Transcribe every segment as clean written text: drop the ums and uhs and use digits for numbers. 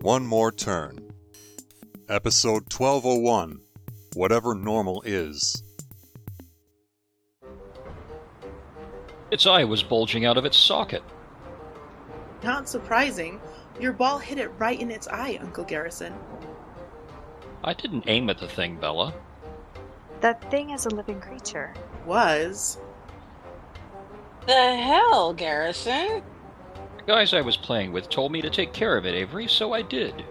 one more turn. Episode 1201, Whatever Normal Is. Its eye was bulging out of its socket. Not surprising. Your ball hit it right in its eye, Uncle Garrison. I didn't aim at the thing, Bella. That thing is a living creature. Was. The hell, Garrison? The guys I was playing with told me to take care of it, Avery, so I did.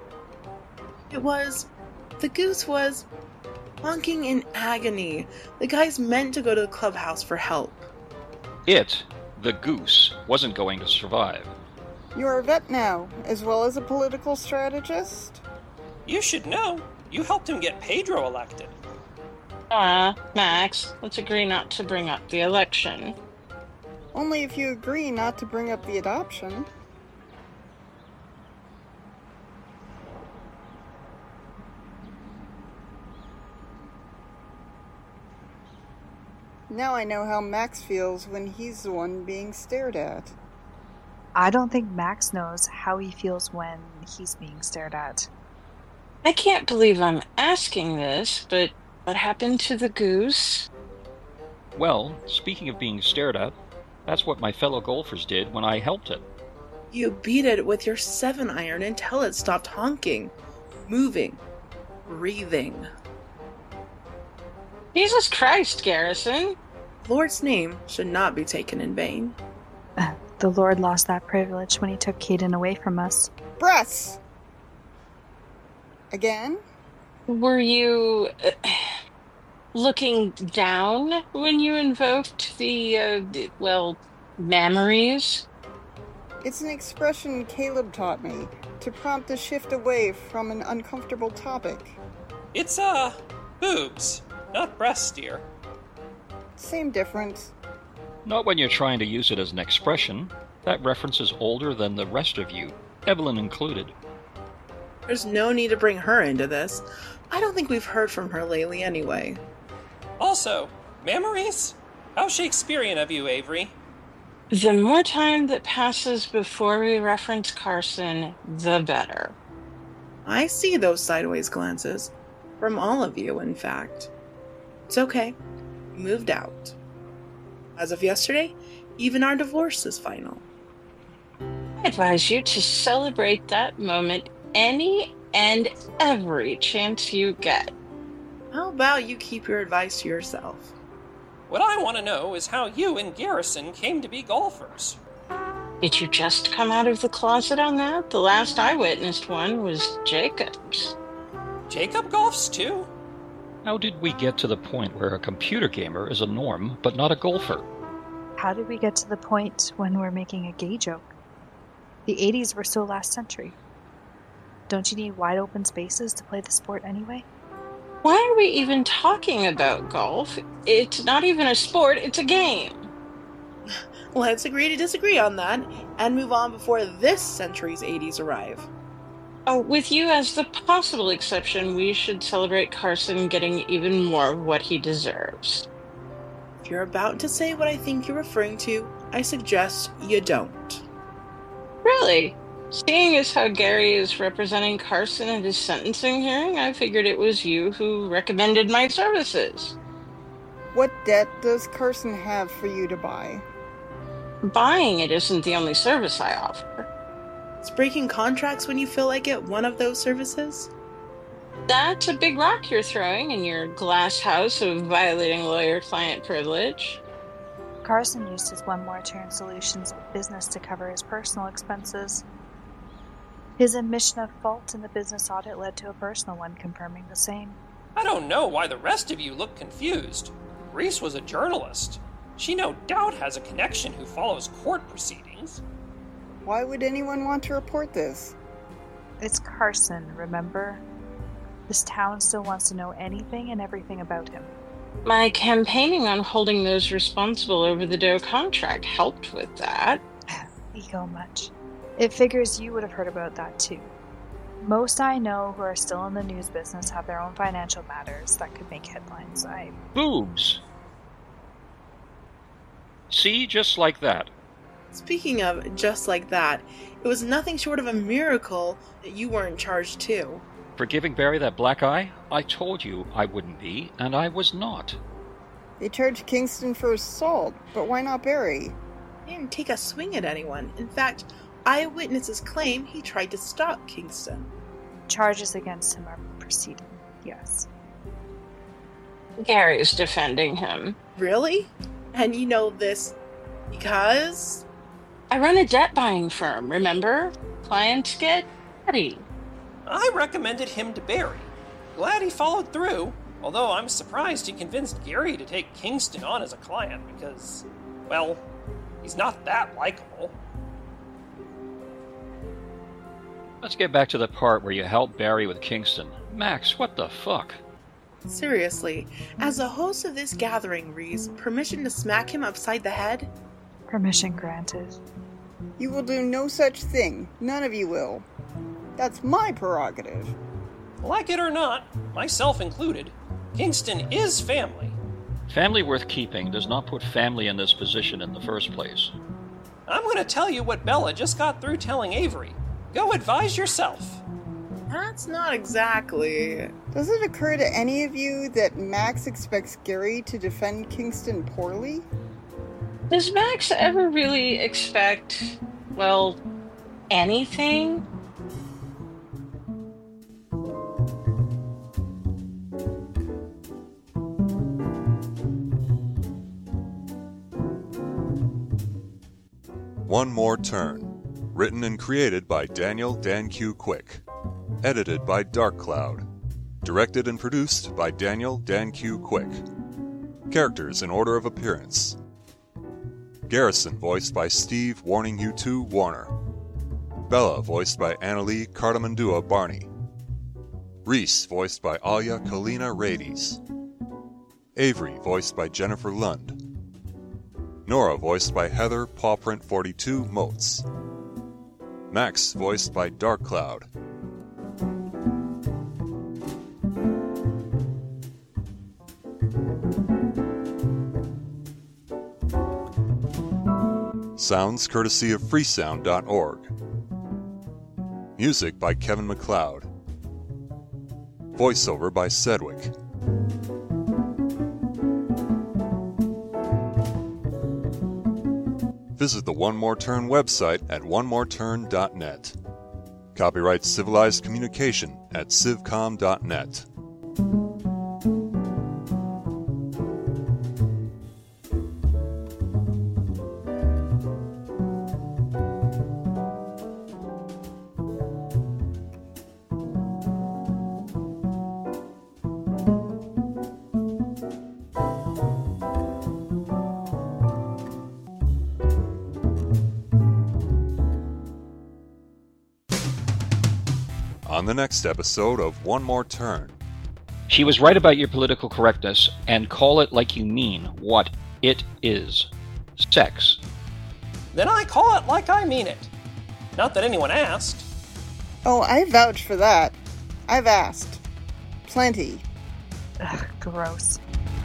The goose was honking in agony. The guys meant to go to the clubhouse for help. It, the goose, wasn't going to survive. You're a vet now, as well as a political strategist? You should know. You helped him get Pedro elected. Max, let's agree not to bring up the election. Only if you agree not to bring up the adoption. Now I know how Max feels when he's the one being stared at. I don't think Max knows how he feels when he's being stared at. I can't believe I'm asking this, but what happened to the goose? Well, speaking of being stared at, that's what my fellow golfers did when I helped it. You beat it with your 7-iron until it stopped honking, moving, breathing. Jesus Christ, Garrison! Lord's name should not be taken in vain. The Lord lost that privilege when he took Caden away from us. Breaths! Again? Were you looking down when you invoked the memories? It's an expression Caleb taught me to prompt a shift away from an uncomfortable topic. It's, boobs, not breasts, dear. Same difference. Not when you're trying to use it as an expression. That reference is older than the rest of you, Evelyn included. There's no need to bring her into this. I don't think we've heard from her lately anyway. Also, memories? How Shakespearean of you, Avery. The more time that passes before we reference Carson, the better. I see those sideways glances. From all of you, in fact. It's okay. Moved out. As of yesterday, even our divorce is final. I advise you to celebrate that moment any and every chance you get. How about you keep your advice to yourself? What I want to know is how you and Garrison came to be golfers. Did you just come out of the closet on that? The last I witnessed one was Jacob's. Jacob golfs too? How did we get to the point where a computer gamer is a norm, but not a golfer? How did we get to the point when we're making a gay joke? The 80s were so last century. Don't you need wide open spaces to play the sport anyway? Why are we even talking about golf? It's not even a sport, it's a game. Let's agree to disagree on that, and move on before this century's 80s arrive. Oh, with you as the possible exception, we should celebrate Carson getting even more of what he deserves. If you're about to say what I think you're referring to, I suggest you don't. Really? Seeing as how Gary is representing Carson at his sentencing hearing, I figured it was you who recommended my services. What debt does Carson have for you to buy? Buying it isn't the only service I offer. Is breaking contracts when you feel like it one of those services? That's a big rock you're throwing in your glass house of violating lawyer-client privilege. Carson used his One More Turn Solutions business to cover his personal expenses. His admission of fault in the business audit led to a personal one confirming the same. I don't know why the rest of you look confused. Reese was a journalist. She no doubt has a connection who follows court proceedings. Why would anyone want to report this? It's Carson, remember? This town still wants to know anything and everything about him. My campaigning on holding those responsible over the Doe contract helped with that. Ego much. It figures you would have heard about that too. Most I know who are still in the news business have their own financial matters that could make headlines. Boobs! See, just like that. Speaking of just like that, it was nothing short of a miracle that you weren't charged too. For giving Barry that black eye? I told you I wouldn't be, and I was not. They charged Kingston for assault, but why not Barry? He didn't take a swing at anyone. In fact, eyewitnesses claim he tried to stop Kingston. Charges against him are proceeding, yes. Gary's defending him. Really? And you know this because? I run a debt buying firm, remember? Clients get petty. I recommended him to Barry. Glad he followed through, although I'm surprised he convinced Gary to take Kingston on as a client because, well, he's not that likable. Let's get back to the part where you helped Barry with Kingston. Max, what the fuck? Seriously, as the host of this gathering, Reese, permission to smack him upside the head? Permission granted. You will do no such thing. None of you will. That's my prerogative. Like it or not, myself included, Kingston is family. Family worth keeping does not put family in this position in the first place. I'm going to tell you what Bella just got through telling Avery. Go advise yourself. That's not exactly... Does it occur to any of you that Max expects Gary to defend Kingston poorly? Does Max ever really expect, well, anything? One More Turn. Written and created by Daniel Dan Q. Quick. Edited by Dark Cloud. Directed and produced by Daniel Dan Q. Quick. Characters in order of appearance. Garrison voiced by Steve Warning You 2 Warner. Bella voiced by Annalie Cardamandua Barney. Reese voiced by Alia Kalina Rades. Avery voiced by Jennifer Lund. Nora voiced by Heather Pawprint 42 Motes. Max voiced by Dark Cloud. Sounds courtesy of freesound.org. Music by Kevin MacLeod. Voiceover by Sedgwick. Visit the One More Turn website at onemoreturn.net. Copyright Civilized Communication at civcom.net. On the next episode of One More Turn. She was right about your political correctness, and call it like you mean what it is. Sex. Then I call it like I mean it. Not that anyone asked. Oh, I vouch for that. I've asked. Plenty. Ugh, gross.